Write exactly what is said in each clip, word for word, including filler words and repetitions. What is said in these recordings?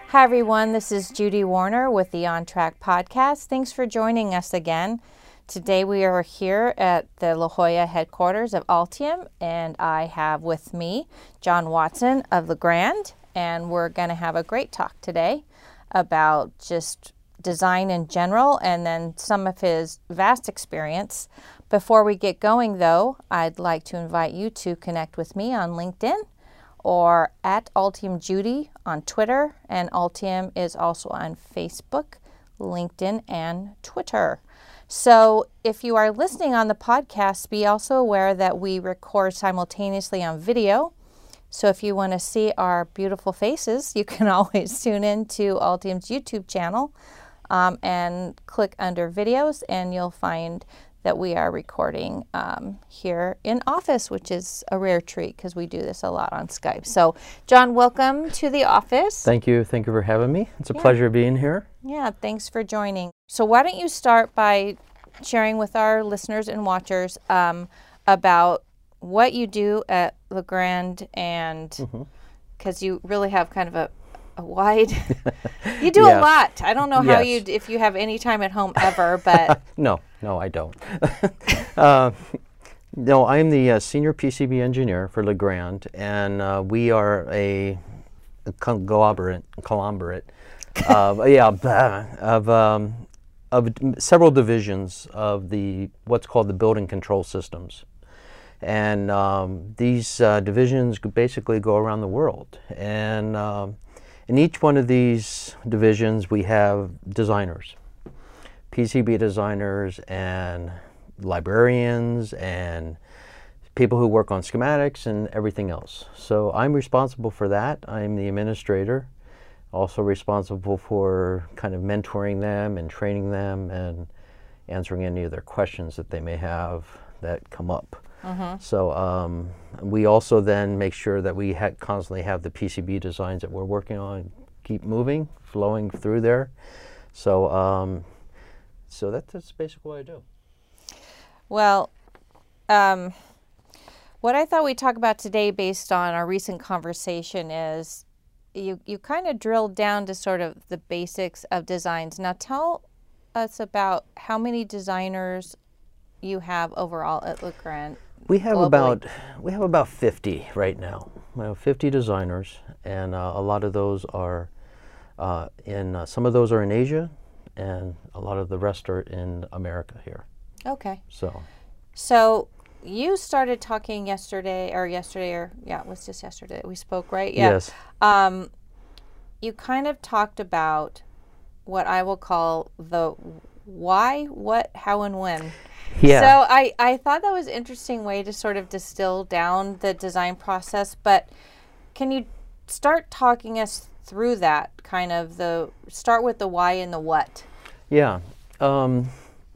Hi everyone, this is Judy Warner with the On Track podcast. Thanks for joining us again. Today we are here at the La Jolla headquarters of Altium, and I have with me John Watson of Legrand, and we're going to have a great talk today about just design in general and then some of his vast experience. Before we get going though, I'd like to invite you to connect with me on LinkedIn or at Altium Judy on Twitter, and Altium is also on Facebook, LinkedIn, and Twitter. So if you are listening on the podcast, be also aware that we record simultaneously on video. So if you want to see our beautiful faces, you can always tune in to Altium's YouTube channel um, and click under videos, and you'll find that we are recording um, here in office, which is a rare treat because we do this a lot on Skype. So, John, welcome to the office. Thank you. Thank you for having me. It's a yeah. pleasure being here. Yeah, thanks for joining. So why don't you start by sharing with our listeners and watchers um, about what you do at Legrand, and because mm-hmm. you really have kind of a A wide, you do yeah. a lot. I don't know how yes. you, if you have any time at home ever, but. no, no, I don't. uh, no, I'm the uh, senior P C B engineer for Legrand, and uh, we are a, a conglomerate, conglomerate of, yeah, of, um, of several divisions of the, what's called the building control systems. And um, these uh, divisions basically go around the world. And um, in each one of these divisions, we have designers, P C B designers and librarians and people who work on schematics and everything else. So I'm responsible for that. I'm the administrator, also responsible for kind of mentoring them and training them and answering any of their questions that they may have that come up. Mm-hmm. So um, we also then make sure that we ha constantly have the P C B designs that we're working on keep moving, flowing through there. So, um, so that, that's basically what I do. Well, um, what I thought we'd talk about today based on our recent conversation is you, you kind of drilled down to sort of the basics of designs. Now tell us about how many designers you have overall at Legrand. We have globally. about we have about fifty right now. We have fifty designers, and uh, a lot of those are uh, in uh, some of those are in Asia, and a lot of the rest are in America here. Okay. So, so you started talking yesterday, or yesterday, or yeah, it was just yesterday we spoke, right? Yeah. Yes. Um, you kind of talked about what I will call the why, what, how, and when. Yeah. So I, I thought that was an interesting way to sort of distill down the design process, but can you start talking us through that, kind of the, start with the why and the what? Yeah. Um,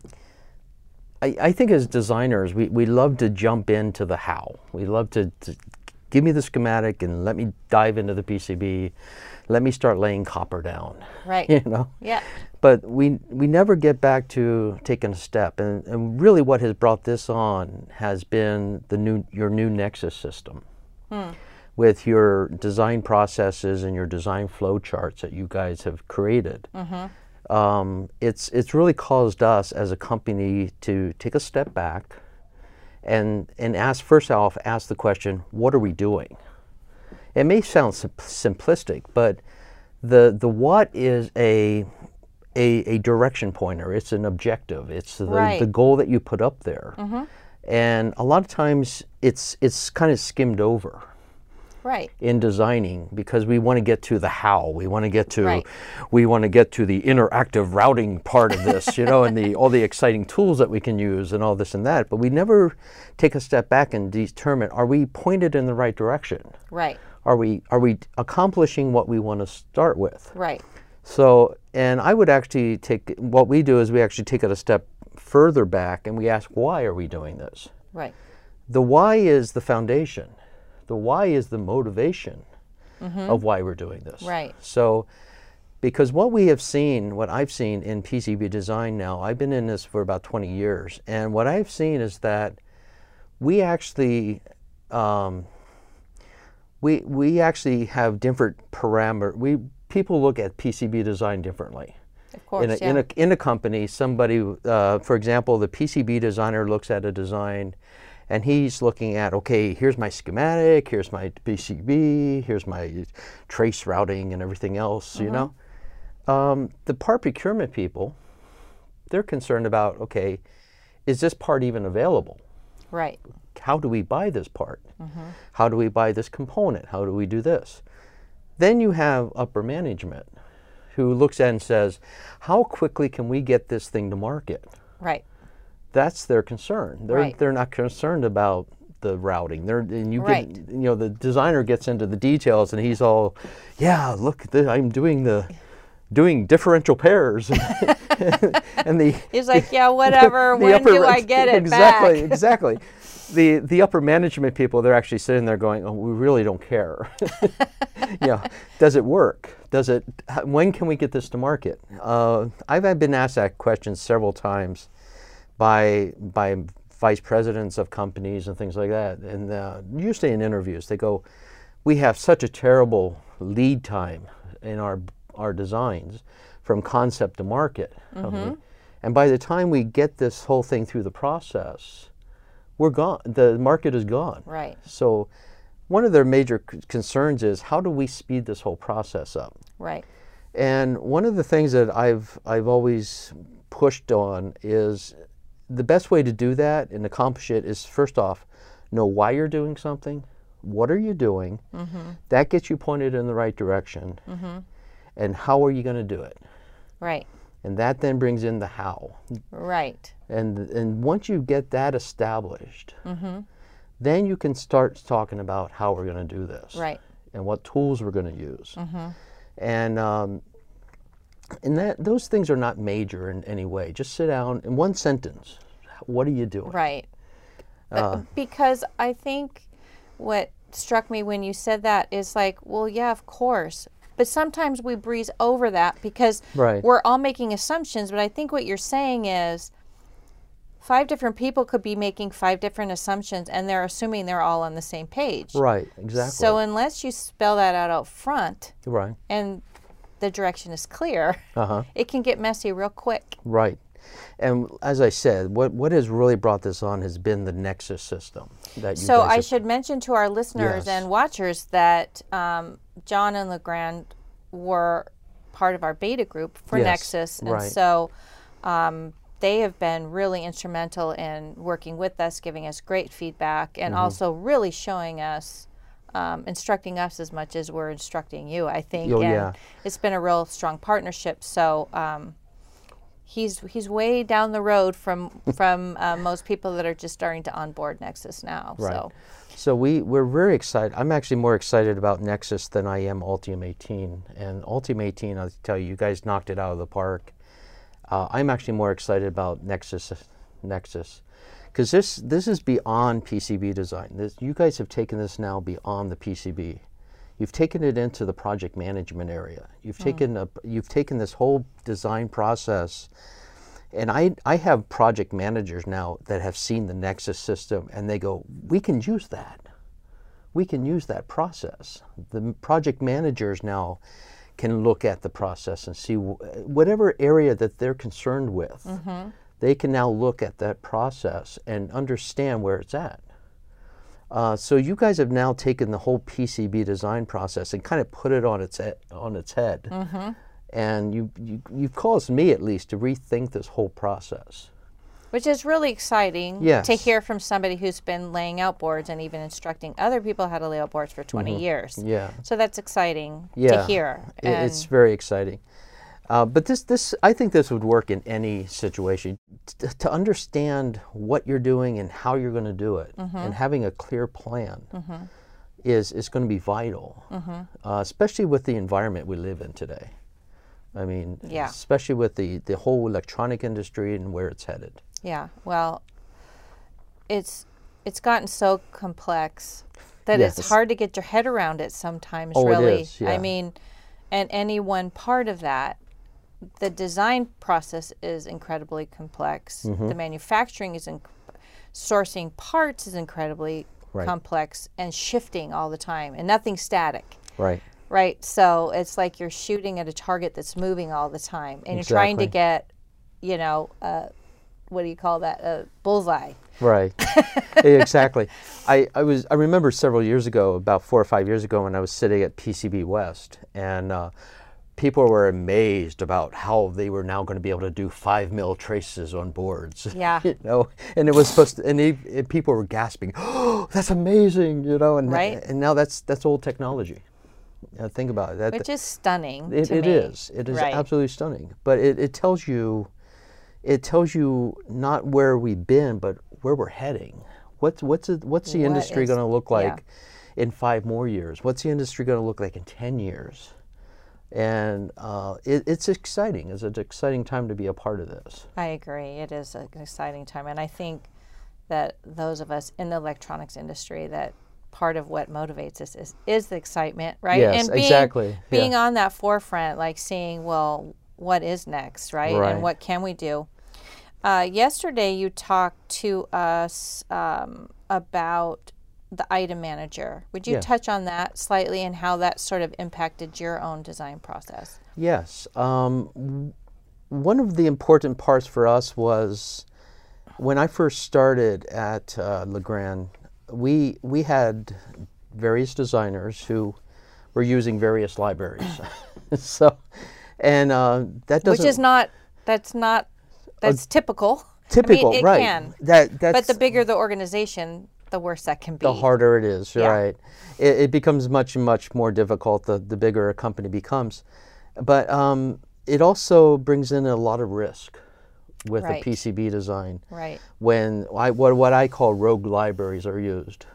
I, I think as designers, we, we love to jump into the how. We love to, to give me the schematic and let me dive into the P C B. Let me start laying copper down. Right. You know? Yeah. But we we never get back to taking a step, and, and really what has brought this on has been the new your new Nexus system, hmm. with your design processes and your design flow charts that you guys have created. Mm-hmm. um, it's it's really caused us as a company to take a step back, and and ask first off ask the question, what are we doing? It may sound sim simplistic, but the the what is a A, a direction pointer. It's an objective. It's the, right. the goal that you put up there. Mm-hmm. And a lot of times it's it's kind of skimmed over right. in designing because we want to get to the how. We want to get to right. we want to get to the interactive routing part of this, you know, and the all the exciting tools that we can use and all this and that. But we never take a step back and determine, are we pointed in the right direction? Right. Are we are we accomplishing what we want to start with? Right. So, and I would actually take, what we do is we actually take it a step further back and we ask, why are we doing this? Right. The why is the foundation. The why is the motivation mm-hmm. of why we're doing this. Right. So, because what we have seen, what I've seen in P C B design now, I've been in this for about twenty years, and what I've seen is that we actually, um, we, we actually have different parameters. We people look at P C B design differently. Of course, in a, yeah. in a, in a company, somebody, uh, for example, the P C B designer looks at a design and he's looking at, okay, here's my schematic, here's my P C B, here's my trace routing and everything else, mm-hmm. you know. Um, the part procurement people, they're concerned about, okay, is this part even available? Right. How do we buy this part? Mm-hmm. How do we buy this component? How do we do this? Then you have upper management who looks at and says, how quickly can we get this thing to market? Right. That's their concern. They're, right. they're not concerned about the routing. They're, and you right. get, you know, the designer gets into the details and he's all, yeah, look, the, I'm doing the, doing differential pairs. And the he's like, yeah, whatever. the when upper, do I get it exactly, back? Exactly. The the upper management people, they're actually sitting there going, oh, we really don't care. Yeah, does it work? Does it? When can we get this to market? Uh, I've been asked that question several times by by vice presidents of companies and things like that, and uh, usually in interviews they go, we have such a terrible lead time in our our designs from concept to market. Mm-hmm. Okay? And by the time we get this whole thing through the process, we're gone. The market is gone. Right. So one of their major c- concerns is how do we speed this whole process up? Right. And one of the things that I've I've always pushed on is the best way to do that and accomplish it is, first off, know why you're doing something, what are you doing, mm-hmm. that gets you pointed in the right direction, mm-hmm. and how are you going to do it? Right. And that then brings in the how. Right. And and once you get that established, mm-hmm. then you can start talking about how we're going to do this. Right. And what tools we're going to use. Mm-hmm. And um, and that those things are not major in any way. Just sit down in one sentence. What are you doing? Right. Uh, but because I think what struck me when you said that is like, well, yeah, of course. But sometimes we breeze over that because right. we're all making assumptions. But I think what you're saying is five different people could be making five different assumptions and they're assuming they're all on the same page. Right, exactly. So unless you spell that out out front right. and the direction is clear, uh-huh. it can get messy real quick. Right. And as I said, what, what has really brought this on has been the Nexus system. That you so guys I have, should mention to our listeners yes. and watchers that um, John and LeGrand were part of our beta group for yes. Nexus. And right. so um, they have been really instrumental in working with us, giving us great feedback, and mm-hmm. also really showing us, um, instructing us as much as we're instructing you, I think. Oh, and yeah. it's been a real strong partnership. So um, he's he's way down the road from from uh, most people that are just starting to onboard Nexus now. Right. So, so we, we're very excited. I'm actually more excited about Nexus than I am Altium eighteen. And Altium eighteen, I'll tell you, you guys knocked it out of the park. Uh, I'm actually more excited about Nexus, Nexus, because this this is beyond P C B design. This, you guys have taken this now beyond the P C B. You've taken it into the project management area. You've mm. taken a, you've taken this whole design process, and I I have project managers now that have seen the Nexus system, and they go, we can use that. We can use that process. The project managers now can look at the process and see wh whatever area that they're concerned with. Mm-hmm. They can now look at that process and understand where it's at. Uh, so you guys have now taken the whole P C B design process and kind of put it on its he on its head, mm-hmm. and you, you you've caused me at least to rethink this whole process, which is really exciting yes. to hear from somebody who's been laying out boards and even instructing other people how to lay out boards for twenty mm-hmm. years. Yeah. So that's exciting yeah. to hear. And it's very exciting. Uh, but this, this, I think this would work in any situation. T to understand what you're doing and how you're going to do it, mm-hmm. and having a clear plan mm-hmm. is, is going to be vital, mm-hmm. uh, especially with the environment we live in today. I mean, yeah. especially with the, the whole electronic industry and where it's headed. Yeah, well, it's, it's gotten so complex that yes. it's hard to get your head around it sometimes, oh, really. It is, yeah. I mean, and any one part of that, the design process is incredibly complex. Mm-hmm. The manufacturing is, in, sourcing parts is incredibly right. complex and shifting all the time, and nothing's static. Right. right? So it's like you're shooting at a target that's moving all the time, and you're trying to Exactly. get, you know, uh, what do you call that? A bullseye. Right. Exactly. I, I was I remember several years ago, about four or five years ago, when I was sitting at P C B West, and uh, people were amazed about how they were now going to be able to do five mil traces on boards. Yeah. You know, and it was supposed to, and, they, and people were gasping, "Oh, that's amazing!" You know, and Right. and now that's that's old technology. Uh, think about it. That, Which is stunning it, to it me. is. It is Right. absolutely stunning. But it, it tells you, it tells you not where we've been, but where we're heading. What's what's it, what's the What industry is- going to look yeah. like in five more years? What's the industry going to look like in ten years? And uh, it, it's exciting. It's an exciting time to be a part of this. I agree. It is an exciting time. And I think that those of us in the electronics industry, that part of what motivates us is, is the excitement, right? Yes, and being, exactly. Being Yeah. on that forefront, like seeing, well, what is next, right? Right. And what can we do? Uh, yesterday, you talked to us um, about the item manager. Would you Yes. touch on that slightly and how that sort of impacted your own design process? Yes. Um, w- one of the important parts for us was when I first started at uh, Legrand, we, we had various designers who were using various libraries. So, and uh, that doesn't... Which is not, that's not, that's typical. typical, I mean, it right. can. That, that's But the bigger the organization, the worse that can be. the harder it is, Yeah. right? It, it becomes much, much more difficult the, the bigger a company becomes. But um, it also brings in a lot of risk with Right. the P C B design. Right. When I, what, what I call rogue libraries are used.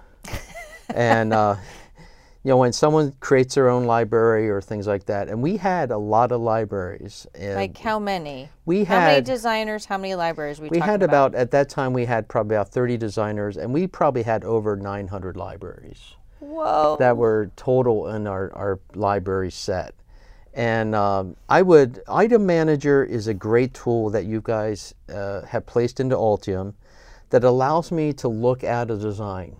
And, uh, you know, when someone creates their own library or things like that, and we had a lot of libraries. And Like how many? we How many had, designers, how many libraries we we talking had about, at that time, we had probably about thirty designers, and we probably had over nine hundred libraries Whoa. that were total in our, our library set. And um, I would, Item Manager is a great tool that you guys uh, have placed into Altium that allows me to look at a design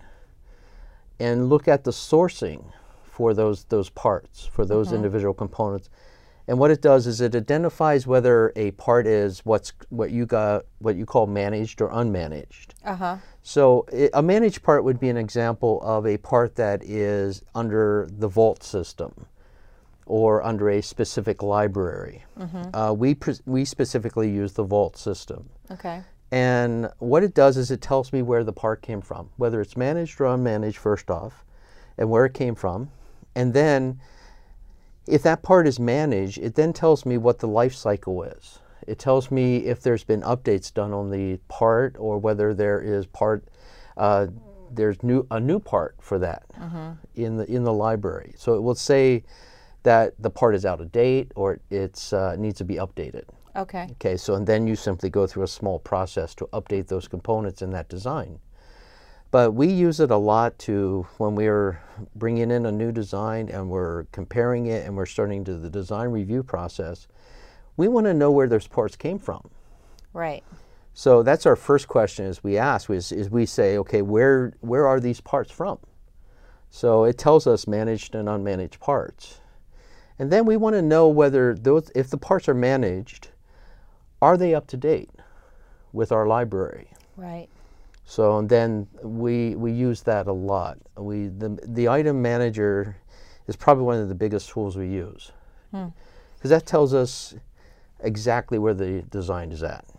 and look at the sourcing for those, those parts, for those Mm-hmm. individual components. And what it does is it identifies whether a part is what's, what you got, what you call managed or unmanaged. Uh-huh. So i- a managed part would be an example of a part that is under the vault system or under a specific library. Mm-hmm. Uh, we, pres- we specifically use the vault system. Okay. And what it does is it tells me where the part came from, whether it's managed or unmanaged first off, and where it came from. And then if that part is managed, it then tells me what the life cycle is. It tells me if there's been updates done on the part or whether there is part, uh, there's new a new part for that Mm-hmm. in the in the library. So it will say that the part is out of date or it's uh, needs to be updated. Okay. Okay, so and then you simply go through a small process to update those components in that design. But we use it a lot to, when we're bringing in a new design and we're comparing it and we're starting to the design review process, we want to know where those parts came from. Right. So that's our first question is we ask, is, is we say, okay, where, where are these parts from? So it tells us managed and unmanaged parts. And then we want to know whether those, if the parts are managed, are they up to date with our library? Right. So then we we use that a lot. We the the item manager is probably one of the biggest tools we use because Hmm. that tells us exactly where the design is at.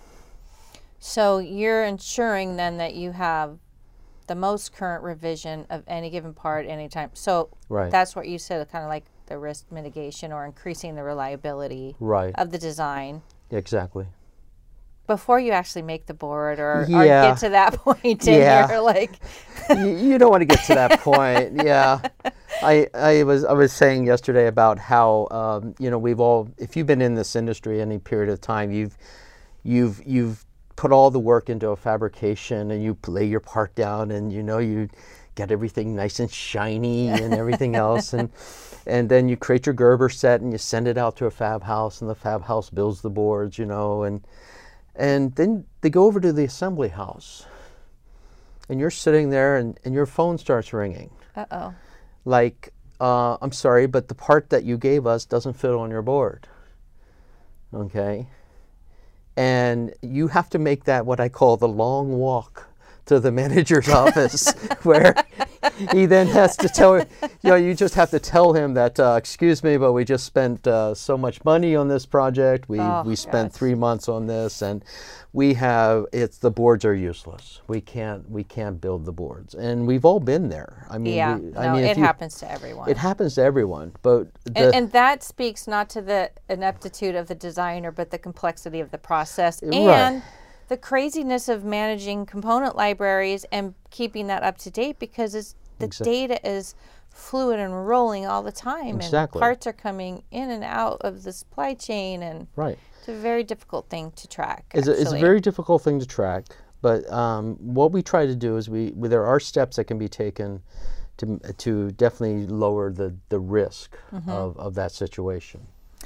So you're ensuring then that you have the most current revision of any given part anytime. So Right. that's what you said, kind of like the risk mitigation or increasing the reliability Right. of the design Exactly. before you actually make the board or, or Yeah. get to that point and Yeah. you're like, you, you don't want to get to that point. Yeah. I, I was I was saying yesterday about how um, you know we've all, if you've been in this industry any period of time, you've you've you've put all the work into a fabrication and you lay your part down and you know you get everything nice and shiny and everything else and and then you create your Gerber set and you send it out to a fab house and the fab house builds the boards, you know, and and then they go over to the assembly house and you're sitting there and, and your phone starts ringing. uh-oh. Like, uh, I'm sorry, but the part that you gave us doesn't fit on your board. Okay? And you have to make that what I call the long walk to the manager's office, where he then has to tell, you know, you just have to tell him that, uh, excuse me, but we just spent uh, so much money on this project. We, oh, we spent gosh. three months on this, and we have, it's, the boards are useless. We can't, we can't build the boards. And we've all been there. I mean, yeah, we, I no, mean, it you, happens to everyone. It happens to everyone, but the, and, and that speaks not to the ineptitude of the designer, but the complexity of the process and right. the craziness of managing component libraries and keeping that up to date, because it's, the exactly. data is fluid and rolling all the time, exactly. and parts are coming in and out of the supply chain, and right. it's a very difficult thing to track. It's a, it's a very difficult thing to track, but um, what we try to do is we, we there are steps that can be taken to to definitely lower the the risk mm-hmm. of of that situation.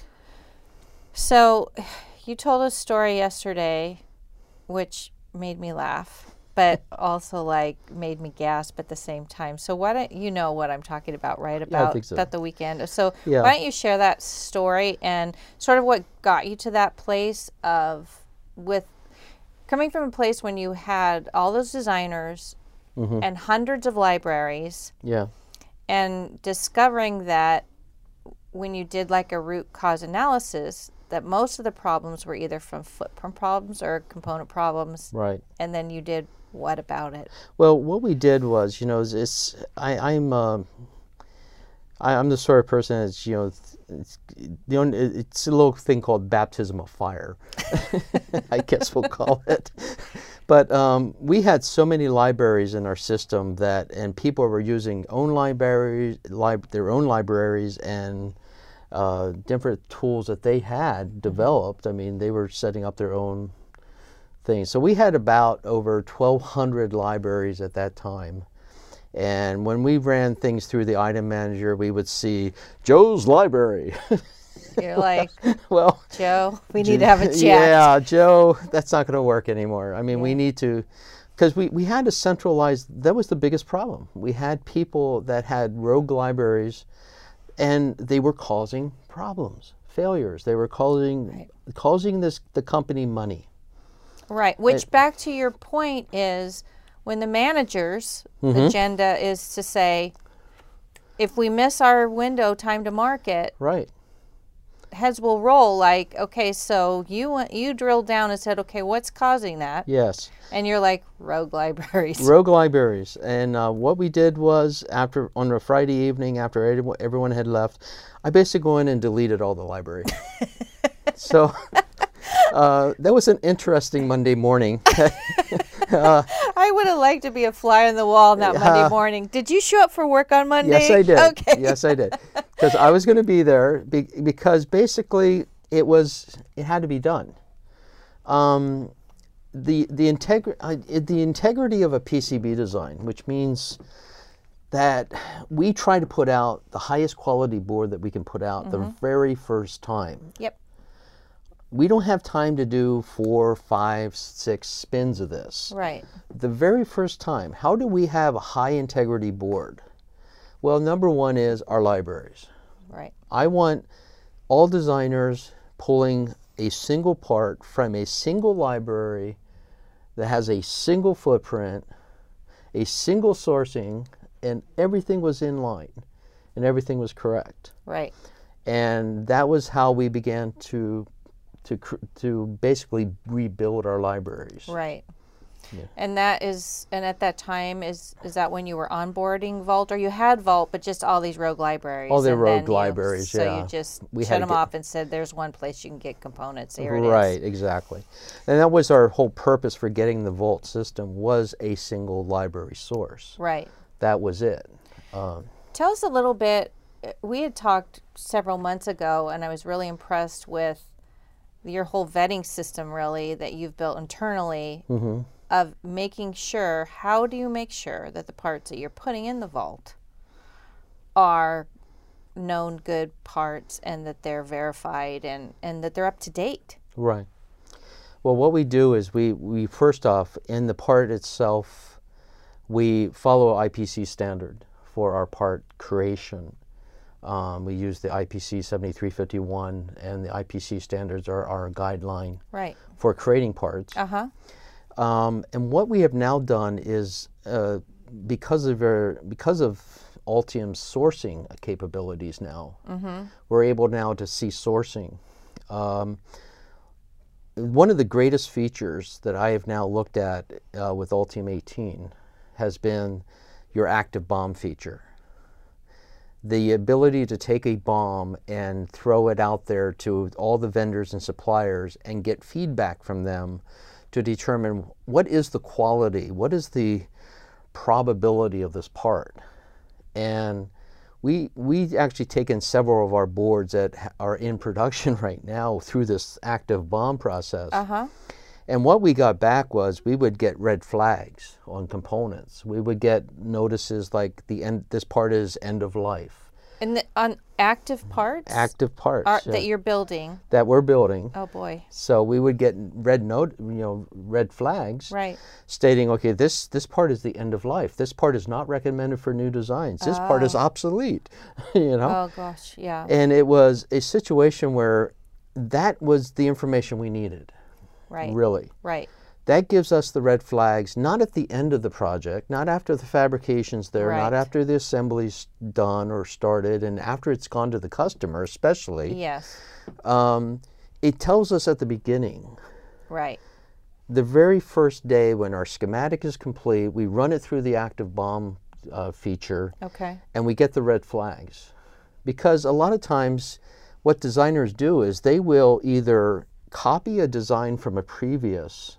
So, you told a story yesterday, which made me laugh, but also like made me gasp at the same time. So why don't you know what I'm talking about, right? About yeah, I think so. About the weekend. So yeah. why don't you share that story and sort of what got you to that place of with coming from a place when you had all those designers mm-hmm. and hundreds of libraries. Yeah. And discovering that when you did like a root cause analysis, that most of the problems were either from footprint problems or component problems. Right. And then you did what about it? Well, what we did was, you know, is it's, I, I'm uh, I, I'm the sort of person that's, you know, it's, the only, it's a little thing called baptism of fire, I guess we'll call it. But um, we had so many libraries in our system that, and people were using own libraries, lib their own libraries, and uh, different tools that they had developed. I mean, they were setting up their own things. So we had about over twelve hundred libraries at that time. And when we ran things through the item manager, we would see Joe's library. You're like, well, Joe, we need to have a chat. Yeah, Joe, that's not going to work anymore. I mean, yeah. we need to, because we, we had to centralize, that was the biggest problem. We had people that had rogue libraries, and they were causing problems, failures. They were causing, right. causing this the company money. Right, which it, back to your point is, when the manager's mm-hmm. agenda is to say, if we miss our window time to market, right. heads will roll like, okay, so you went, you drilled down and said, okay, what's causing that? Yes. And you're like, rogue libraries. Rogue libraries. And uh, what we did was, after on a Friday evening, after everyone had left, I basically went and deleted all the library. So uh, that was an interesting Monday morning. uh, I would have liked to be a fly on the wall on that uh, Monday morning. Did you show up for work on Monday? Yes, I did. Okay. Yes, I did. Because I was going to be there be because basically it was it had to be done. Um, the the integri uh, the integrity of a P C B design, which means that we try to put out the highest quality board that we can put out mm-hmm. the very first time. Yep. We don't have time to do four, five, six spins of this. Right. The very first time, how do we have a high integrity board? Well, number one is our libraries. Right. I want all designers pulling a single part from a single library that has a single footprint, a single sourcing, and everything was in line and everything was correct. Right. And that was how we began to to to basically rebuild our libraries. Right. Yeah. And that is, and at that time, is is that when you were onboarding Vault, or you had Vault, but just all these rogue libraries? All the rogue then, libraries, you know, yeah. So you just we shut them get, off and said, there's one place you can get components. Here it right, is. Right, exactly. And that was our whole purpose for getting the Vault system, was a single library source. Right. That was it. Um, Tell us a little bit. We had talked several months ago, and I was really impressed with your whole vetting system, really, that you've built internally, mm-hmm. of making sure, how do you make sure that the parts that you're putting in the Vault are known good parts and that they're verified and, and that they're up to date? Right. Well, what we do is we, we first off, in the part itself, we follow I P C standard for our part creation. Um, we use the I P C seventy-three fifty-one, and the I P C standards are our guideline Right. for creating parts. Uh-huh. Um, and what we have now done is, uh, because of our, because of Altium's sourcing capabilities now, Mm-hmm. we're able now to see sourcing. Um, one of the greatest features that I have now looked at uh, with Altium eighteen has been your active bomb feature. The ability to take a bomb and throw it out there to all the vendors and suppliers and get feedback from them to determine what is the quality, what is the probability of this part. And we we actually taken several of our boards that are in production right now through this active bomb process. Uh-huh. And what we got back was we would get red flags on components. We would get notices like the end, this part is end of life. And the, on active parts? Active parts Are, yeah, that you're building. that we're building. Oh boy. So we would get red note, you know, red flags Right. stating, okay, this this part is the end of life. This part is not recommended for new designs. This part is obsolete. You know. Oh gosh, yeah. And it was a situation where that was the information we needed. Right. Really. Right. That gives us the red flags, not at the end of the project, not after the fabrication's there, not Right. after the assembly's done or started, and after it's gone to the customer especially. Yes. Um, it tells us at the beginning. Right. The very first day when our schematic is complete, we run it through the active bomb uh, feature, Okay. and we get the red flags. Because a lot of times what designers do is they will either copy a design from a previous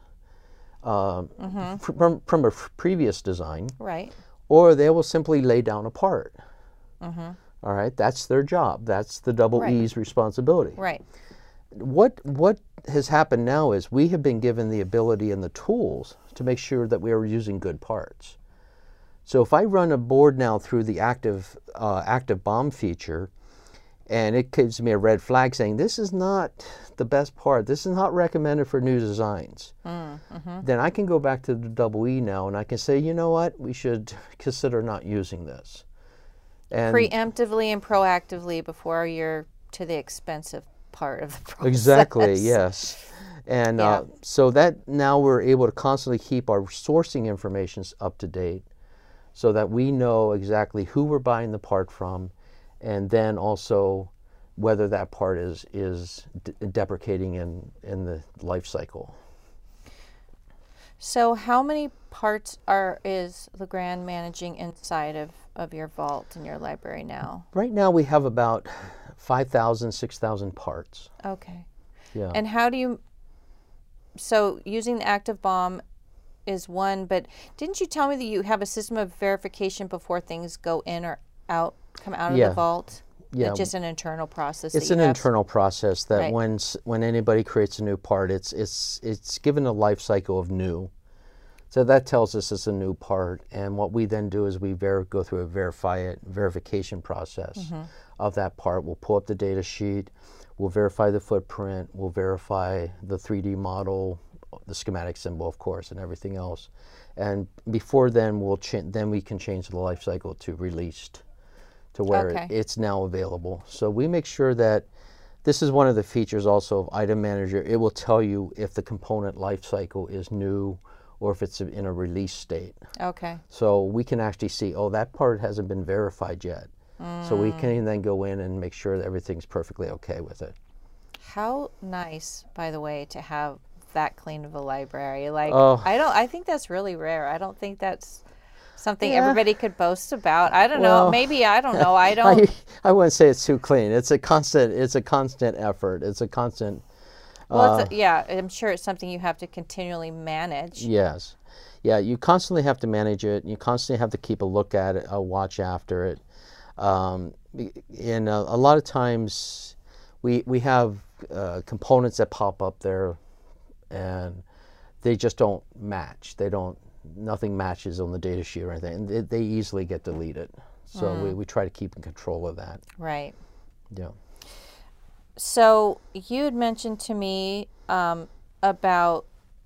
uh, Mm-hmm. from, from a f- previous design, Right. or they will simply lay down a part. Mm-hmm. All right, that's their job. That's the double Right. E's responsibility. Right. What what has happened now is we have been given the ability and the tools to make sure that we are using good parts. So if I run a board now through the active uh, active bomb feature, and it gives me a red flag saying this is not the best part, this is not recommended for new designs, Mm, mm-hmm. then I can go back to the double E now and I can say, you know what, we should consider not using this. And Preemptively and proactively before you're to the expensive part of the process. exactly, yes. And Yeah. uh, so that now we're able to constantly keep our sourcing information up to date so that we know exactly who we're buying the part from, and then also whether that part is is de- deprecating in, in the life cycle. So how many parts are is Legrand managing inside of, of your vault in your library now? Right now we have about five thousand, six thousand parts. Okay. Yeah. And how do you, so using the active bomb is one, but didn't you tell me that you have a system of verification before things go in or out, come out of Yeah. the vault? Yeah. It's just an internal process. It's that an you have? internal process that Right. when s- when anybody creates a new part, it's it's it's given a life cycle of new. So that tells us it's a new part, and what we then do is we ver- go through a verify it verification process Mm-hmm. of that part. We'll pull up the data sheet, we'll verify the footprint, we'll verify the three D model, the schematic symbol, of course, and everything else. And before then, we'll cha- then we can change the life cycle to released, to where Okay. it, it's now available. So we make sure that this is one of the features also of Item Manager. It will tell you if the component life cycle is new or if it's in a release state. Okay. So we can actually see, oh, that part hasn't been verified yet. So we Mm. can then go in and make sure that everything's perfectly okay with it. How nice, by the way, to have that clean of a library. Like, Oh. I don't, I think that's really rare. I don't think that's something Yeah. everybody could boast about. I don't Well, know. Maybe, I don't know. I don't. I, I wouldn't say it's too clean. It's a constant. It's a constant effort. It's a constant. Well, it's a, yeah, I'm sure it's something you have to continually manage. Yes, yeah. You constantly have to manage it. You constantly have to keep a look at it, a watch after it. Um, be- and uh, a lot of times, we we have uh, components that pop up there, and they just don't match. They don't. Nothing matches on the data sheet or anything. And they, they easily get deleted. So we, we try to keep in control of that. Right. Yeah. So you had mentioned to me um, about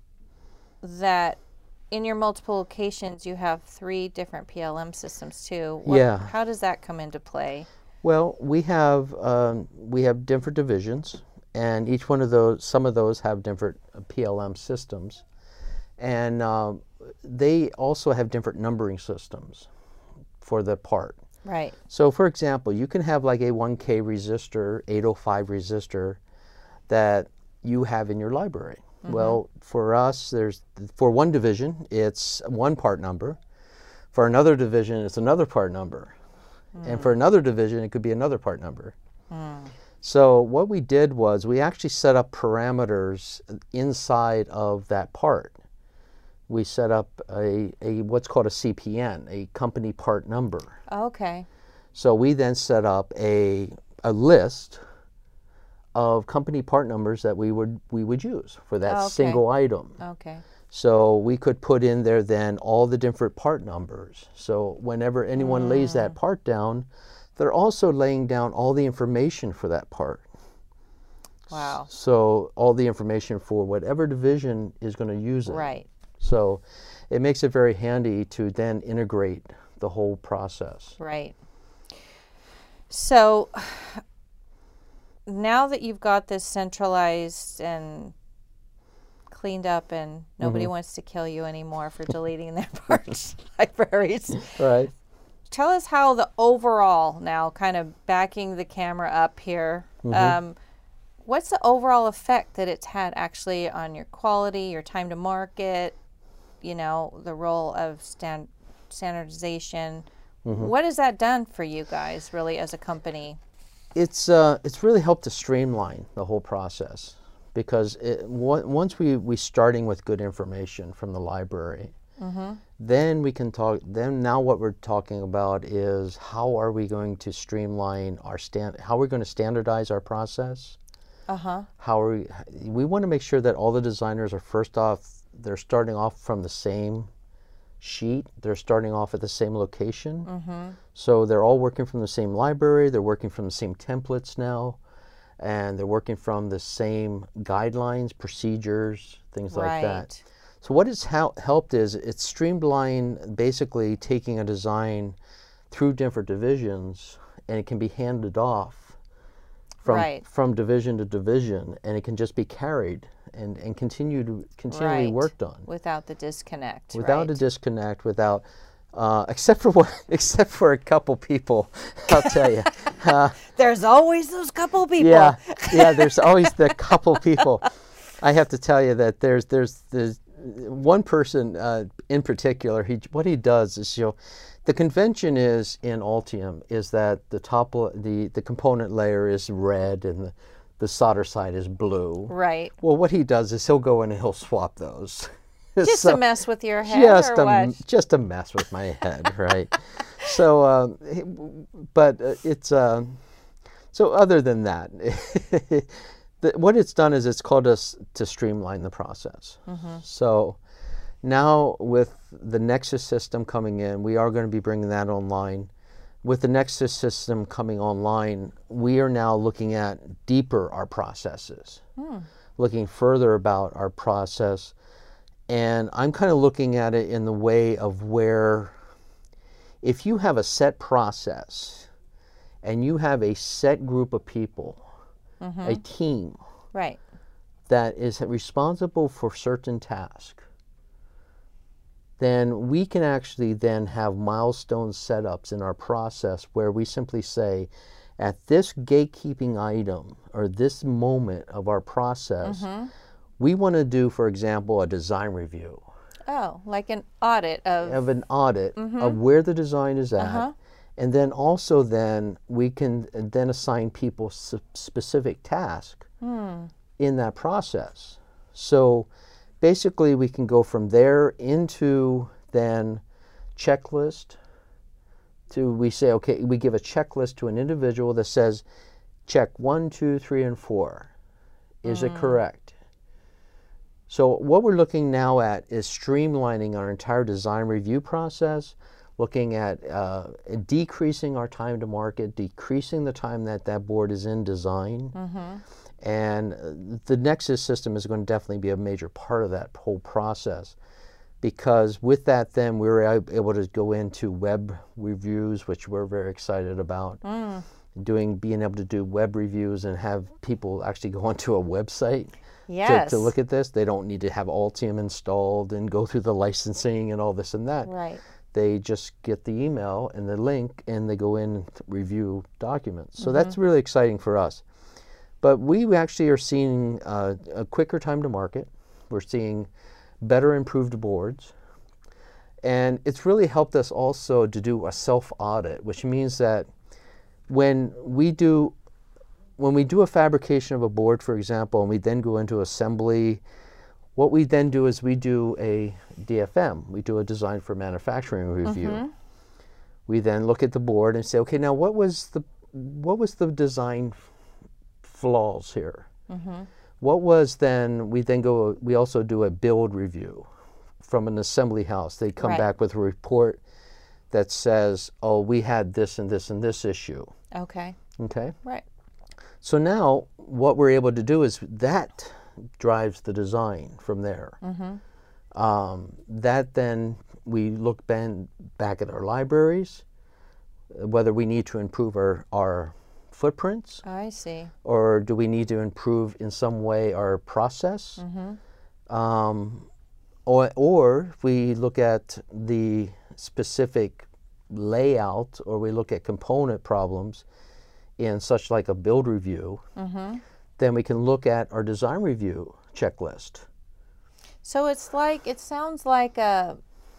that in your multiple locations you have three different P L M systems too. What, Yeah. How does that come into play? Well, we have um, we have different divisions, and each one of those, some of those have different P L M systems, and uh, they also have different numbering systems for the part. Right. So, for example, you can have like a one K resistor, eight oh five resistor that you have in your library. Mm-hmm. Well, for us, there's for one division, it's one part number. For another division, it's another part number. Mm. And for another division, it could be another part number. Mm. So what we did was we actually set up parameters inside of that part. We set up a, a what's called a C P N, a company part number. Okay. So we then set up a a list of company part numbers that we would we would use for that okay. single item. Okay. So we could put in there then all the different part numbers. So whenever anyone mm. lays that part down, they're also laying down all the information for that part. Wow. So all the information for whatever division is going to use it. Right. So it makes it very handy to then integrate the whole process. Right. So now that you've got this centralized and cleaned up and nobody mm-hmm. wants to kill you anymore for deleting their parts libraries. Right. Tell us how the overall, now kind of backing the camera up here, mm-hmm. um, what's the overall effect that it's had actually on your quality, your time to market, you know, the role of stand, standardization? Mm-hmm. What has that done for you guys really as a company? It's, uh, it's really helped to streamline the whole process. Because it, w- once we we starting with good information from the library, mm-hmm. then we can talk. Then now what we're talking about is how are we going to streamline our stand? How are we going to standardize our process? Uh huh. How are we? We want to make sure that all the designers are first off. They're starting off from the same sheet. They're starting off at the same location. Mm-hmm. So they're all working from the same library. They're working from the same templates now. And they're working from the same guidelines, procedures, things right. like that. So what it's hel- helped is it's streamlined basically taking a design through different divisions, and it can be handed off from right. from division to division, and it can just be carried and, and continue to continually right. worked on. Without the disconnect. Without right. a disconnect, without Uh, except for what, except for a couple people, I'll tell you. Uh, there's always those couple people. Yeah, yeah. There's always the couple people. I have to tell you that there's there's there's one person uh, in particular. He what he does is, you know, the convention is in Altium is that the top the the component layer is red and the, the solder side is blue. Right. Well, what he does is he'll go in and he'll swap those. Just so, to mess with your head, just or a, what? Just to mess with my head, right? So, um, but uh, it's uh, so. Other than that, the, what it's done is it's called us to streamline the process. Mm-hmm. So now with the Nexus system coming in, we are going to be bringing that online. With the Nexus system coming online, we are now looking at deeper our processes, mm. looking further about our process. And I'm kind of looking at it in the way of where if you have a set process and you have a set group of people, mm-hmm. a team right. that is responsible for certain tasks, then we can actually then have milestone setups in our process where we simply say, at this gatekeeping item or this moment of our process, mm-hmm. we want to do, for example, a design review. Oh, like an audit of... Of an audit mm-hmm. of where the design is at. Uh-huh. And then also then we can then assign people s- specific tasks hmm. in that process. So basically we can go from there into then checklist to we say, okay, we give a checklist to an individual that says, check one, two, three, and four. Is mm. it correct? So what we're looking now at is streamlining our entire design review process, looking at uh, decreasing our time to market, decreasing the time that that board is in design. Mm-hmm. And the Nexus system is going to definitely be a major part of that whole process, because with that then we were able to go into web reviews, which we're very excited about. Mm. doing, being able to do web reviews and have people actually go onto a website Yes. to, to look at this. They don't need to have Altium installed and go through the licensing and all this and that. Right. They just get the email and the link, and they go in and review documents. So mm-hmm. that's really exciting for us. But we actually are seeing uh, a quicker time to market. We're seeing better improved boards. And it's really helped us also to do a self-audit, which means that when we do when we do a fabrication of a board, for example, and we then go into assembly, what we then do is we do a D F M. We do a design for manufacturing review. Mm-hmm. We then look at the board and say, okay, now what was the what was the design flaws here? Mm-hmm. What was then, we then go, we also do a build review from an assembly house. They come right. back with a report that says, oh, we had this and this and this issue. Okay. Okay? Right. So now what we're able to do is that drives the design from there. Mm-hmm. Um, that then we look ben, back at our libraries, whether we need to improve our, our footprints. I see. Or do we need to improve in some way our process? Mm-hmm. Um, or, or if we look at the specific layout, or we look at component problems in such like a build review, mm-hmm. then we can look at our design review checklist. So it's like, it sounds like a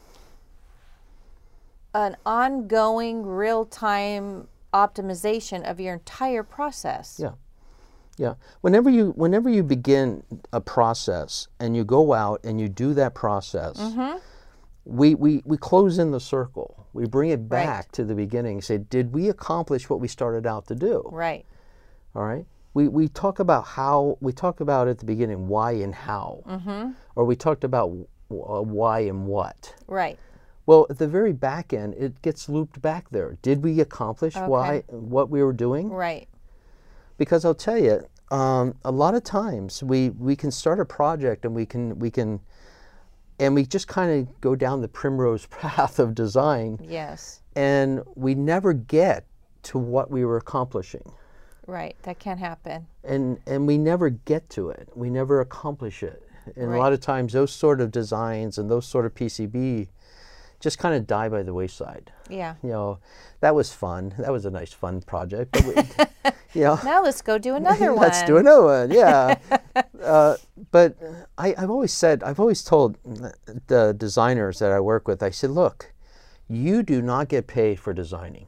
an ongoing real-time optimization of your entire process. Yeah. Yeah. Whenever you whenever you begin a process and you go out and you do that process, mm-hmm. we, we, we close in the circle. We bring it back right. to the beginning and say, did we accomplish what we started out to do? Right. All right. We we talk about how, we talk about at the beginning why and how. Mm-hmm. Or we talked about uh, why and what. Right. Well, at the very back end, it gets looped back there. Did we accomplish okay. why what we were doing? Right. Because I'll tell you, um, a lot of times we, we can start a project and we can we can, and we just kind of go down the primrose path of design. Yes. And we never get to what we were accomplishing. Right. That can happen. And and we never get to it. We never accomplish it. And right. a lot of times, those sort of designs and those sort of P C B just kind of die by the wayside. Yeah. You know, that was fun. That was a nice, fun project. But we, you know, now let's go do another one. Let's do another one, yeah. uh, but I, I've always said, I've always told the designers that I work with, I said, look, you do not get paid for designing.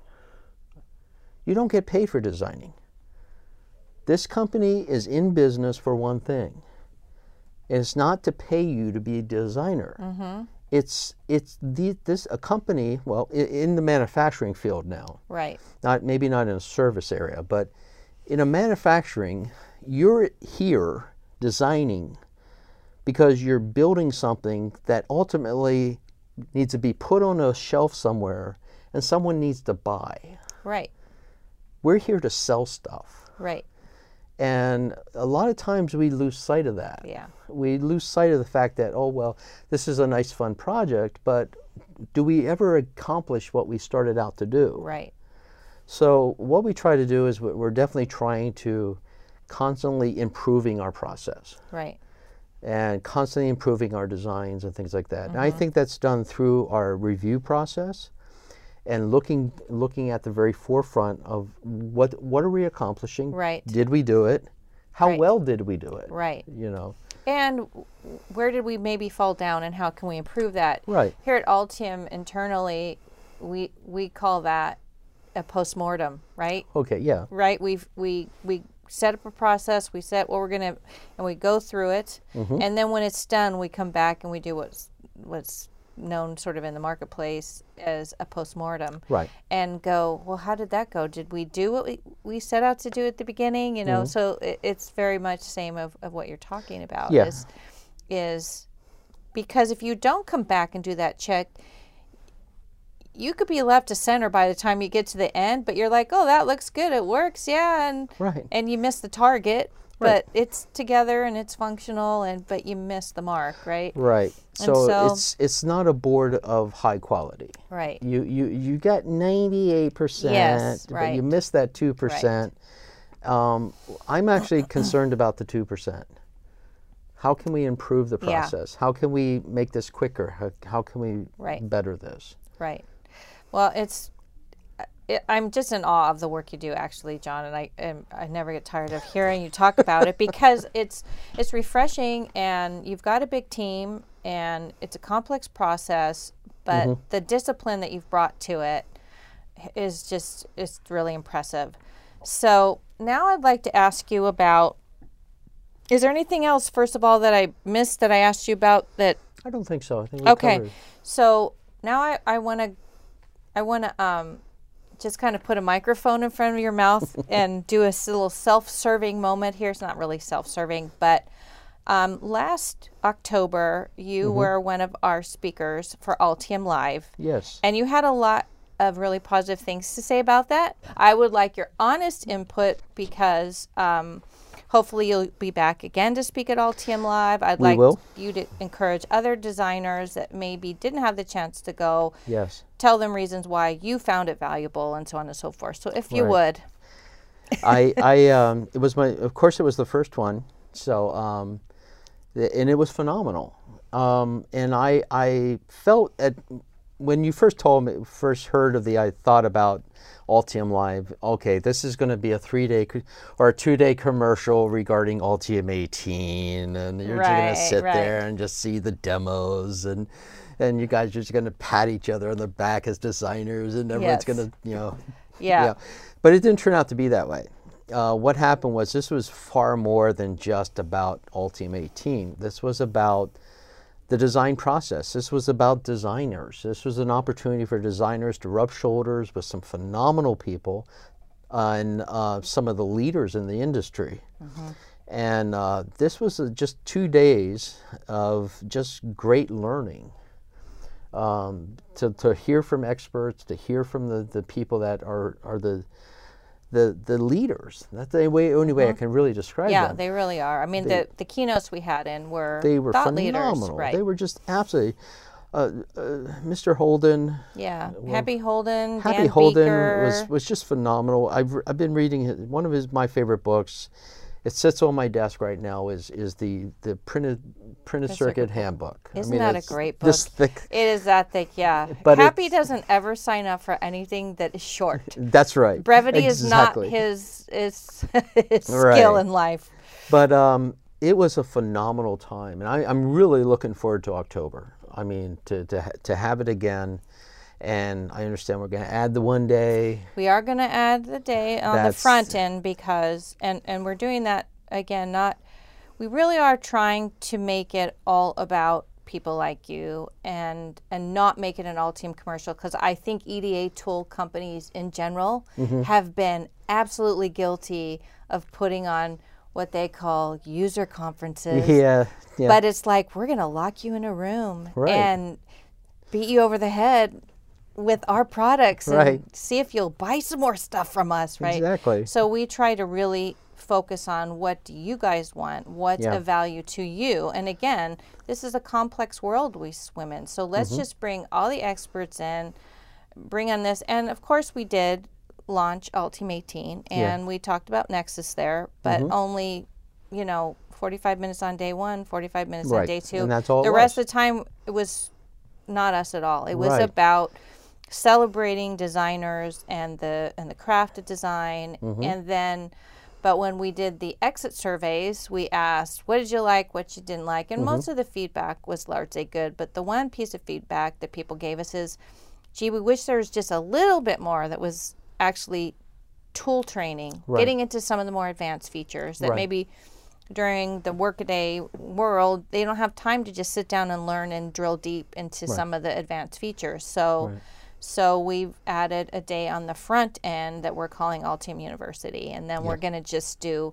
You don't get paid for designing. This company is in business for one thing. And it's not to pay you to be a designer. Mm-hmm. It's it's the, this a company, well, in, in the manufacturing field now. Right. Not maybe not in a service area, but in a manufacturing, you're here designing because you're building something that ultimately needs to be put on a shelf somewhere and someone needs to buy. Right. We're here to sell stuff. Right. And a lot of times we lose sight of that. Yeah. We lose sight of the fact that, oh, well, this is a nice, fun project, but do we ever accomplish what we started out to do? Right. So what we try to do is we're definitely trying to constantly improving our process. Right. And constantly improving our designs and things like that. Mm-hmm. And I think that's done through our review process and looking looking at the very forefront of what what are we accomplishing? Right. Did we do it? How right. well did we do it? Right. You know. And where did we maybe fall down and how can we improve that? Right. Here at Altium internally, we we call that a postmortem, right? Okay, yeah. Right? We've we we set up a process, we set what we're gonna and we go through it. Mm-hmm. And then when it's done we come back and we do what's what's known sort of in the marketplace as a postmortem. Right. And go, well, how did that go? Did we do what we, we set out to do at the beginning? You know, mm-hmm. so it, it's very much the same of, of what you're talking about. Yeah. Is, is because if you don't come back and do that check, you could be left to center by the time you get to the end, but you're like, oh, that looks good. It works. Yeah. And, right. and you miss the target. but it's together and it's functional, and but you miss the mark, right? Right. And So, so- it's it's not a board of high quality. Right. You you you got ninety-eight percent, Yes, but right. you missed that two percent. Um, I'm actually concerned about the two percent. How can we improve the Yeah. process? How can we make this quicker? How, how can we Right. better this? Right. Well, it's. It, I'm just in awe of the work you do, actually, John, and I am, I never get tired of hearing you talk about it because it's it's refreshing, and you've got a big team, and it's a complex process, but Mm-hmm. the discipline that you've brought to it is just is really impressive. So now I'd like to ask you about. Is there anything else, first of all, that I missed that I asked you about that? I don't think so. I think we Okay, covered. so now I I want to I want to um. just kind of put a microphone in front of your mouth and do a s- little self-serving moment here. It's not really self-serving, but um, last October, you Mm-hmm. were one of our speakers for Altium Live, Yes. and you had a lot of really positive things to say about that. I would like your honest input because um, hopefully you'll be back again to speak at Altium Live. I'd We like will. you to encourage other designers that maybe didn't have the chance to go, Yes. tell them reasons why you found it valuable and so on and so forth. So if you Right. would. I, I, um, it was my, of course, it was the first one. So, um, th- and it was phenomenal. Um, and I, I felt at when you first told me, first heard of the, I thought about Altium Live. Okay, this is going to be a three-day co- or a two-day commercial regarding Altium eighteen, and you're just going Right, to sit right. there and just see the demos, and and you guys are just going to pat each other on the back as designers, and everyone's Yes. going to, you know, Yeah. but it didn't turn out to be that way. Uh, what happened was this was far more than just about Altium eighteen. This was about the design process. This was about designers. This was an opportunity for designers to rub shoulders with some phenomenal people uh, and uh, some of the leaders in the industry. And uh, this was uh, just two days of just great learning. Um, to, to hear from experts, to hear from the, the people that are, are the, the the leaders. That's the way, only way I can really describe Yeah, them. they really are. I mean, the, the keynotes we had in were, They were thought phenomenal. leaders. Right. They were just absolutely. Uh, uh, Mister Holden, yeah. Happy Holden, Happy Dan Holden Beaker. was was just phenomenal. I've re- I've been reading his, one of his my favorite books. It sits on my desk right now. Is is the the printed printed circuit Circuit handbook. I Isn't mean, that a it's great book? This thick. It is that thick, yeah. But Happy it's- doesn't ever sign up for anything that is short. That's right. Brevity exactly. is not his, his, his Right. skill in life. But um, it was a phenomenal time, and I, I'm really looking forward to October. I mean, to to ha- to have it again, and I understand we're going to add the one day. We are going to add the day on the That's- front end because, and, and we're doing that again, not, we really are trying to make it all about people like you and and not make it an Altium commercial because I think E D A tool companies in general Mm-hmm. have been absolutely guilty of putting on what they call user conferences. Yeah, yeah. But it's like, we're going to lock you in a room Right. and beat you over the head with our products and Right. see if you'll buy some more stuff from us, right? Exactly. So we try to really focus on what do you guys want, what's Yeah. of value to you. And again, this is a complex world we swim in. So let's Mm-hmm. just bring all the experts in, bring on this. And of course we did launch Altium eighteen and we talked about Nexus there, but Mm-hmm. only, you know, forty-five minutes on day one, forty-five minutes on Right. day two. And that's all it The rest was. of the time it was not us at all. It was Right. about celebrating designers and the and the craft of design. Mm-hmm. And then but when we did the exit surveys, we asked, what did you like, what you didn't like? And Mm-hmm. most of the feedback was largely good. But the one piece of feedback that people gave us is, gee, we wish there was just a little bit more that was actually tool training, Right. getting into some of the more advanced features that Right. maybe during the workaday world, they don't have time to just sit down and learn and drill deep into some of the advanced features. So, so we've added a day on the front end that we're calling Altium University, and then we're going to just do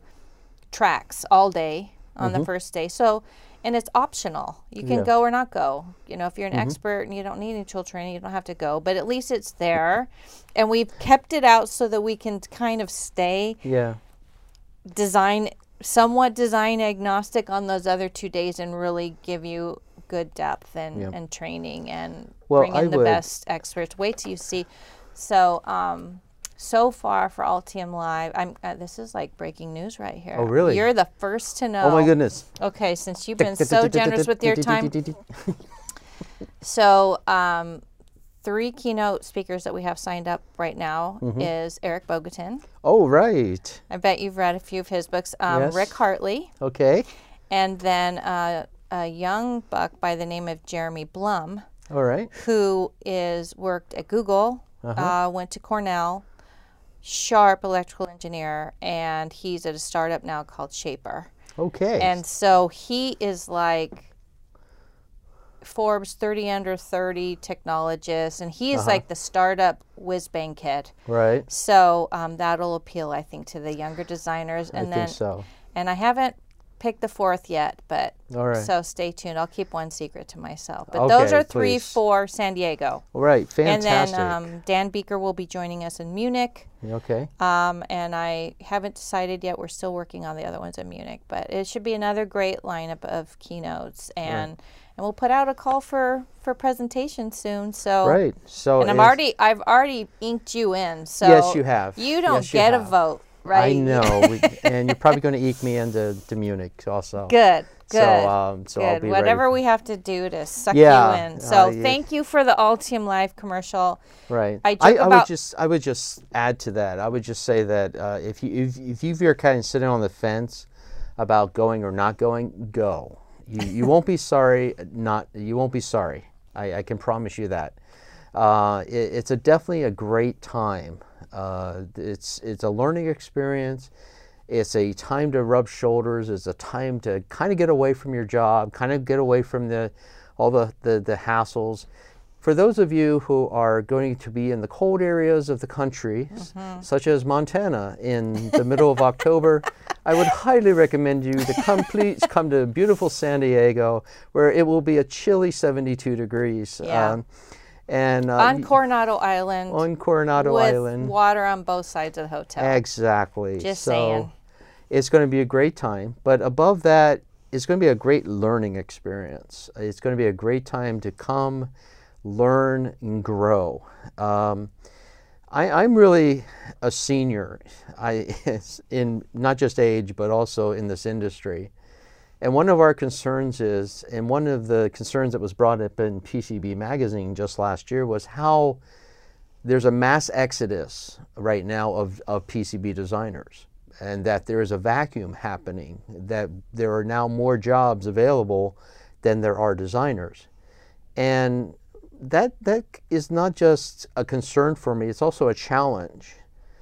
tracks all day on the first day. So, and it's optional. You can Yeah. go or not go. You know, if you're an expert and you don't need any tool training, you don't have to go. But at least it's there, and we've kept it out so that we can kind of stay Yeah. design somewhat design agnostic on those other two days and really give you good depth and, Yeah. and training and Well, bring in I the would- best experts. Wait till you see. So, um, so far for Altium Live, I'm. Uh, this is like breaking news right here. Oh, really? You're the first to know. Oh my goodness. Okay, since you've been so generous with your time. Mm-hmm. So, um, three keynote speakers that we have signed up right now Mm-hmm. is Eric Bogatin. Oh, right. I bet you've read a few of his books. Um, Yes. Rick Hartley, Okay. and then uh, a young buck by the name of Jeremy Blum, All right. who is worked at Google, Uh-huh. uh, went to Cornell, sharp electrical engineer, and he's at a startup now called Shaper. Okay. And so he is like Forbes thirty under thirty technologist, and he is Uh-huh. like the startup whiz bang kid. right. So um, that'll appeal, I think, to the younger designers. And I then, think so. and I haven't picked the fourth yet, but All right. so stay tuned. I'll keep one secret to myself. But those Okay, are three please. for San Diego. All right. Fantastic. And then um, Dan Beaker will be joining us in Munich. okay. Um, and I haven't decided yet. We're still working on the other ones in Munich, but it should be another great lineup of keynotes. And and we'll put out a call for for presentation soon. So Right. So and I'm if- already I've already inked you in. So Yes, you have. You don't Yes, you get a have. vote, right? I know. we, and you're probably going to eke me into to Munich also. Good. Good. So, um, so I'll Good. be Whatever ready. we have to do to suck Yeah, you in. So uh, yeah. thank you for the Altium Live commercial. Right. I I, joke I would about- just I would just add to that. I would just say that uh, if you if, if you're kind of sitting on the fence about going or not going, go. You you won't be sorry. Not you won't be sorry. I, I can promise you that. Uh, it, it's a definitely a great time. Uh, it's it's a learning experience. It's a time to rub shoulders. It's a time to kind of get away from your job, kind of get away from the all the, the, the hassles. For those of you who are going to be in the cold areas of the country, s- such as Montana in the middle of October, I would highly recommend you to come, please come to beautiful San Diego, where it will be a chilly seventy-two degrees. Yeah. Um, and uh, On y- Coronado Island. on Coronado with Island. water on both sides of the hotel. Exactly. Just so saying. It's going to be a great time. But above that, it's going to be a great learning experience. It's going to be a great time to come, learn, and grow. Um, I, I'm really a senior I, in not just age, but also in this industry. And one of our concerns is, and one of the concerns that was brought up in P C B Magazine just last year was how there's a mass exodus right now of, of P C B designers, and that there is a vacuum happening, that there are now more jobs available than there are designers. And that that is not just a concern for me, it's also a challenge.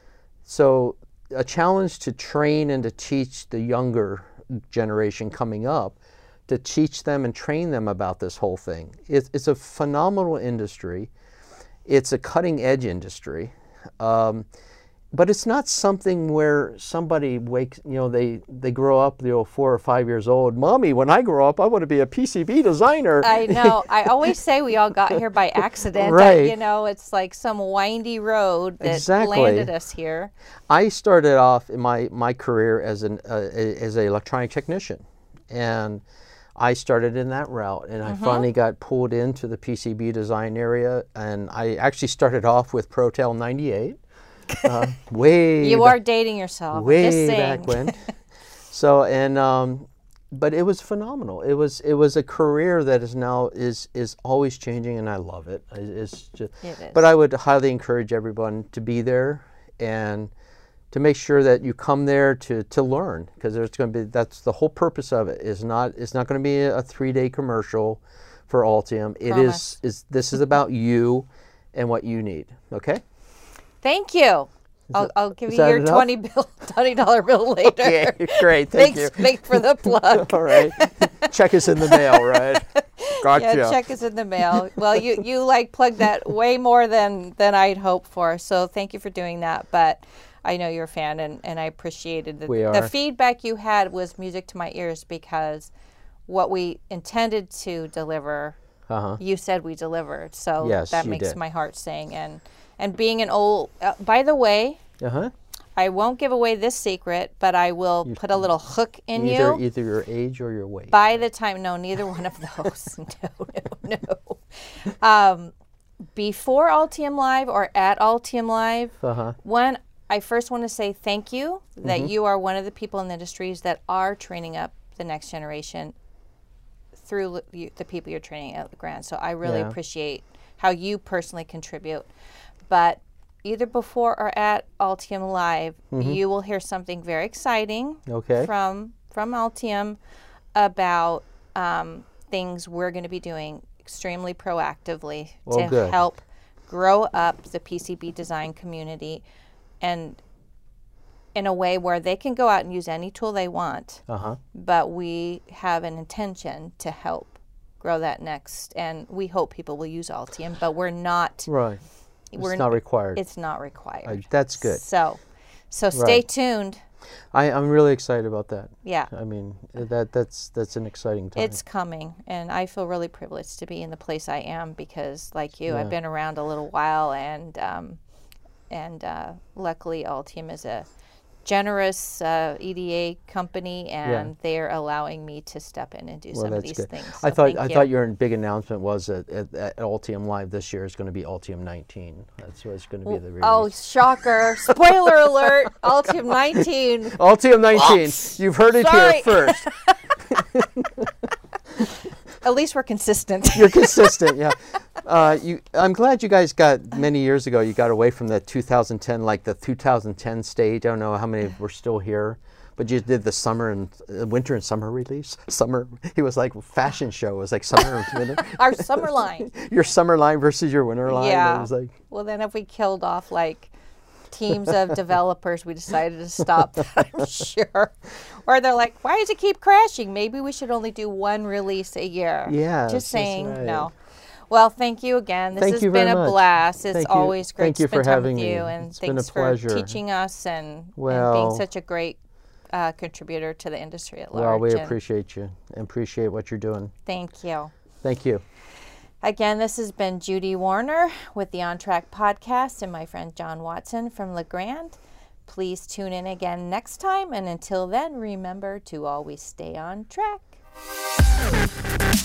So a challenge to train and to teach the younger generation coming up, to teach them and train them about this whole thing. It's, it's a phenomenal industry. It's a cutting edge industry. Um, but it's not something where somebody wakes, you know, they, they grow up, you know, four or five years old. Mommy, when I grow up, I want to be a P C B designer. I know. I always say we all got here by accident. Right. You know, it's like some windy road that Exactly. landed us here. I started off in my, my career as an uh, as an electronic technician, and I started in that route, and I finally got pulled into the P C B design area, and I actually started off with Protel ninety-eight, uh, way You ba- are dating yourself. I'm way just saying. back when. So and um, but it was phenomenal. It was it was a career that is now is is always changing, and I love it. It- It's just, It is. But I would highly encourage everyone to be there and to make sure that you come there to, to learn, because there's going to be, that's the whole purpose of it. Is not it's not going to be a three day commercial for Altium. It Promise. is is this is about you and what you need. Okay. Thank you. I'll, I'll give is you that your enough? twenty bill, twenty dollar bill later. Okay, great. Thank Thanks, you. thanks for the plug. All right. Check us in the mail, right? Gotcha. Yeah, check us in the mail. Well, you you like plugged that way more than than I'd hoped for. So thank you for doing that. But I know you're a fan, and, and I appreciated the, We the are. feedback you had was music to my ears, because what we intended to deliver, Uh-huh. you said we delivered. So Yes, that you makes did. my heart sing. And and being an old, uh, by the way, Uh-huh. I won't give away this secret, but I will You- put a little hook in either, you. Either your age or your weight. By the time, no, neither one of those. no, no, no. Um, before Altium Live or at Altium Live, Uh-huh. one, I first want to say thank you that Mm-hmm. you are one of the people in the industries that are training up the next generation through l- you, the people you're training at LeGrand. So I really Yeah. appreciate how you personally contribute. But either before or at Altium Live, you will hear something very exciting Mm-hmm. Okay. from from Altium about um, things we're going to be doing extremely proactively Well, to good. help grow up the P C B design community, and in a way where they can go out and use any tool they want, Uh-huh. but we have an intention to help grow that next, and we hope people will use Altium, but we're not. Right. We're It's not required. It's not required. Uh, that's good. So, so stay Right. tuned. I, I'm really excited about that. Yeah. I mean, that that's that's an exciting time. It's coming, and I feel really privileged to be in the place I am because, like you, Yeah. I've been around a little while, and um, and uh, luckily, Altium is a generous uh, E D A company, and they're allowing me to step in and do well, some of that's these good. things. I So thought thank I you. thought your big announcement was that at, at Altium Live this year is going to be Altium nineteen. That's what's going to be the release. Oh, shocker! Spoiler alert! Altium nineteen. Altium nineteen. Oops. You've heard it Sorry. here first. At least we're consistent. You're consistent, yeah. Uh, you, I'm glad you guys got, many years ago, you got away from the two thousand ten, like the two thousand ten stage. I don't know how many were still here, but you did the summer and uh, winter and summer release. Summer, it was like fashion show. It was like summer and winter. Our summer line. Your summer line versus your winter line. Yeah. It was like, Well, then if we killed off like teams of developers, we decided to stop that, I'm sure. Or they're like, why does it keep crashing? Maybe we should only do one release a year. Yeah, Just that's saying, right. no. Well, thank you again. This Thank has you been very a much. blast. It's Thank you- always great thank to you spend for time having with me. you. And It's been a thanks for pleasure. teaching us and, and Well- being such a great uh, contributor to the industry at large. well, we And appreciate you and appreciate what you're doing. Thank you. Thank you. Again, this has been Judy Warner with the On Track podcast and my friend John Watson from LeGrand. Please tune in again next time, and until then, remember to always stay on track.